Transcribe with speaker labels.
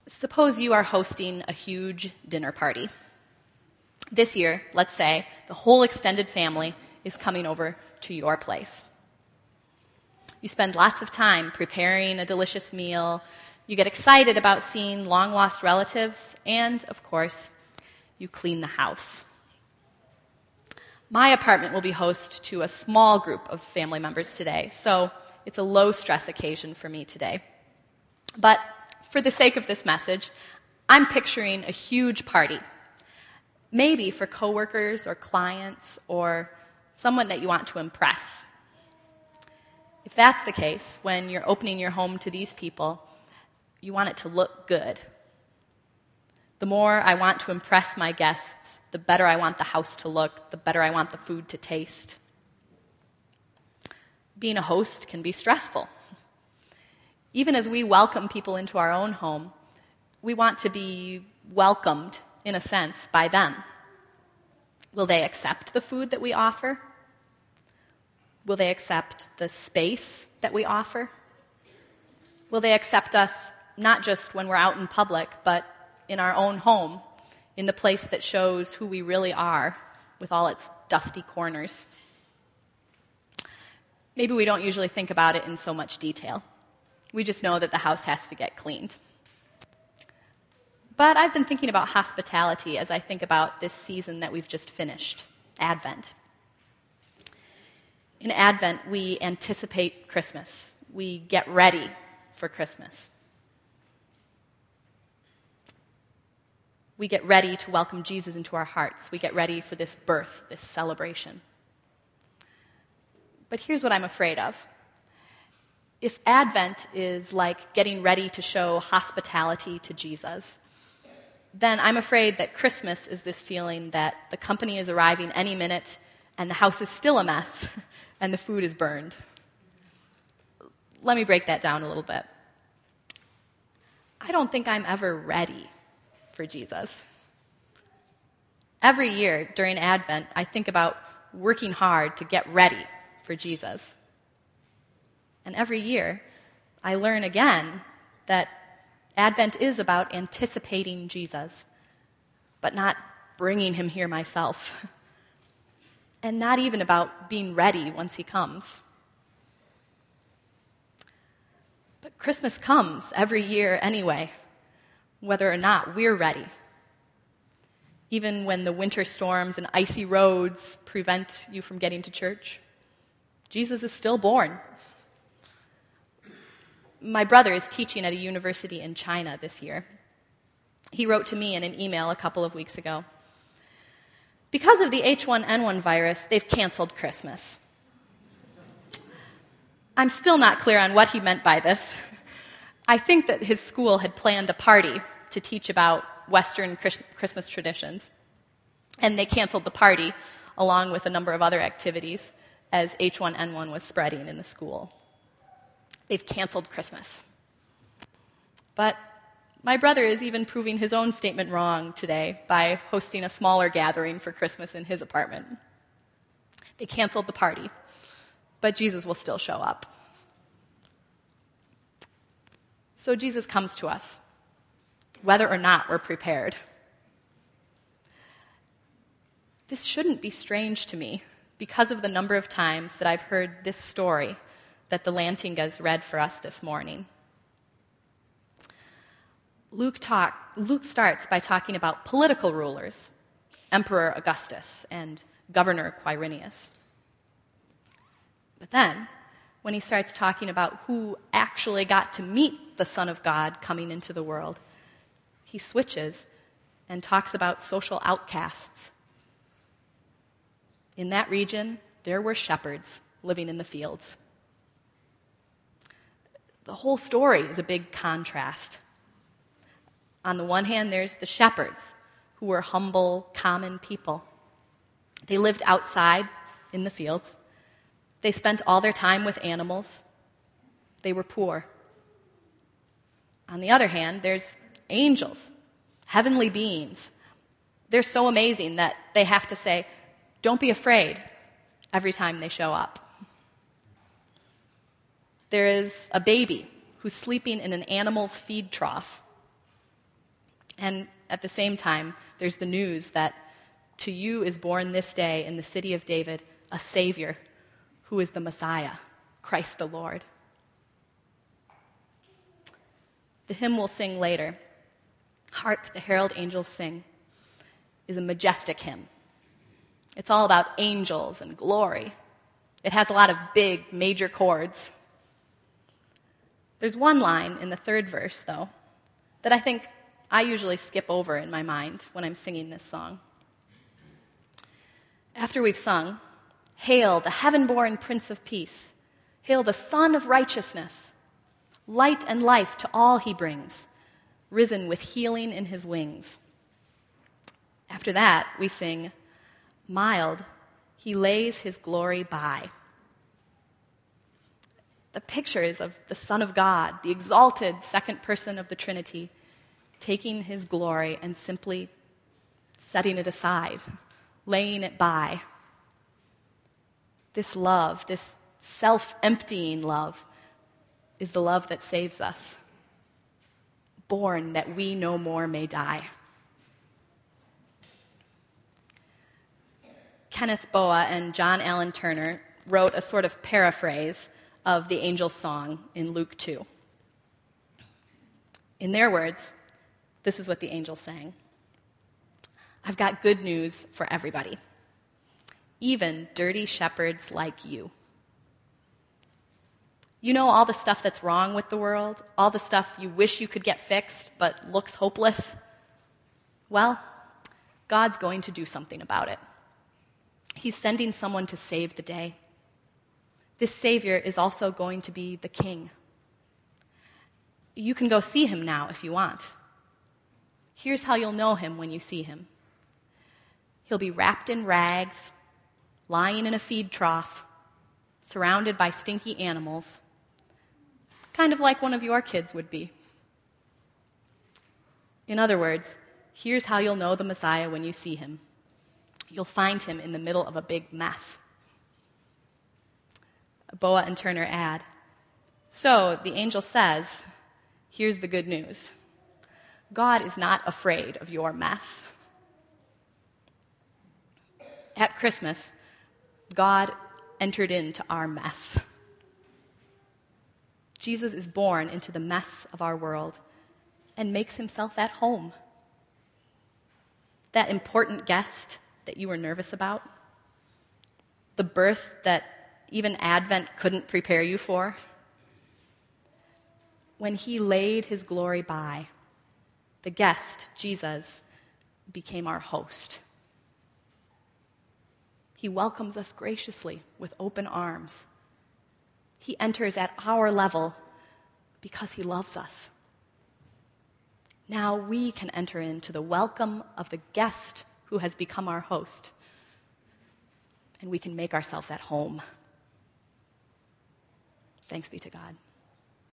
Speaker 1: Suppose you are hosting a huge dinner party. This year, let's say, the whole extended family is coming over to your place. You spend lots of time preparing a delicious meal. You get excited about seeing long-lost relatives, and, of course, you clean the house. My apartment will be host to a small group of family members today, so it's a low-stress occasion for me today. But for the sake of this message, I'm picturing a huge party, maybe for coworkers or clients or someone that you want to impress. If that's the case, when you're opening your home to these people, you want it to look good. The more I want to impress my guests, the better I want the house to look, the better I want the food to taste. Being a host can be stressful. Even as we welcome people into our own home, we want to be welcomed, in a sense, by them. Will they accept the food that we offer? Will they accept the space that we offer? Will they accept us not just when we're out in public, but in our own home, in the place that shows who we really are, with all its dusty corners? Maybe we don't usually think about it in so much detail. We just know that the house has to get cleaned. But I've been thinking about hospitality as I think about this season that we've just finished, Advent. In Advent, we anticipate Christmas. We get ready for Christmas. We get ready to welcome Jesus into our hearts. We get ready for this birth, this celebration. But here's what I'm afraid of. If Advent is like getting ready to show hospitality to Jesus, then I'm afraid that Christmas is this feeling that the company is arriving any minute and the house is still a mess and the food is burned. Let me break that down a little bit. I don't think I'm ever ready for Jesus. Every year during Advent, I think about working hard to get ready for Jesus. And every year, I learn again that Advent is about anticipating Jesus, but not bringing him here myself, and not even about being ready once he comes. But Christmas comes every year anyway, whether or not we're ready. Even when the winter storms and icy roads prevent you from getting to church, Jesus is still born. My brother is teaching at a university in China this year. He wrote to me in an email a couple of weeks ago. Because of the H1N1 virus, they've canceled Christmas. I'm still not clear on what he meant by this. I think that his school had planned a party to teach about Western Christmas traditions, and they canceled the party along with a number of other activities as H1N1 was spreading in the school. They've canceled Christmas. But my brother is even proving his own statement wrong today by hosting a smaller gathering for Christmas in his apartment. They canceled the party, but Jesus will still show up. So Jesus comes to us, whether or not we're prepared. This shouldn't be strange to me because of the number of times that I've heard this story that the Lantingas read for us this morning. Luke starts by talking about political rulers, Emperor Augustus and Governor Quirinius. But then, when he starts talking about who actually got to meet the Son of God coming into the world, he switches and talks about social outcasts. In that region, there were shepherds living in the fields. The whole story is a big contrast. On the one hand, there's the shepherds, who were humble, common people. They lived outside in the fields. They spent all their time with animals. They were poor. On the other hand, there's angels, heavenly beings. They're so amazing that they have to say, "Don't be afraid," every time they show up. There is a baby who's sleeping in an animal's feed trough. And at the same time, there's the news that to you is born this day in the city of David a Savior who is the Messiah, Christ the Lord. The hymn we'll sing later, Hark the Herald Angels Sing, is a majestic hymn. It's all about angels and glory. It has a lot of big, major chords. There's one line in the third verse, though, that I think I usually skip over in my mind when I'm singing this song. After we've sung, "Hail the heaven-born Prince of Peace, hail the Son of Righteousness, light and life to all he brings, risen with healing in his wings." After that, we sing, "Mild, he lays his glory by." The picture is of the Son of God, the exalted second person of the Trinity, taking his glory and simply setting it aside, laying it by. This love, this self-emptying love, is the love that saves us, born that we no more may die. Kenneth Boa and John Allen Turner wrote a sort of paraphrase of the angel's song in Luke 2. In their words, this is what the angel sang. "I've got good news for everybody, even dirty shepherds like you. You know all the stuff that's wrong with the world, all the stuff you wish you could get fixed but looks hopeless? Well, God's going to do something about it. He's sending someone to save the day. This Savior is also going to be the King. You can go see him now if you want. Here's how you'll know him when you see him. He'll be wrapped in rags, lying in a feed trough, surrounded by stinky animals, kind of like one of your kids would be. In other words, here's how you'll know the Messiah when you see him. You'll find him in the middle of a big mess." Boa and Turner add, "So the angel says, here's the good news. God is not afraid of your mess." At Christmas, God entered into our mess. Jesus is born into the mess of our world and makes himself at home. That important guest that you were nervous about, the birth that even Advent couldn't prepare you for, when he laid his glory by, the guest, Jesus, became our host. He welcomes us graciously with open arms. He enters at our level because he loves us. Now we can enter into the welcome of the guest who has become our host, and we can make ourselves at home. Thanks be to God.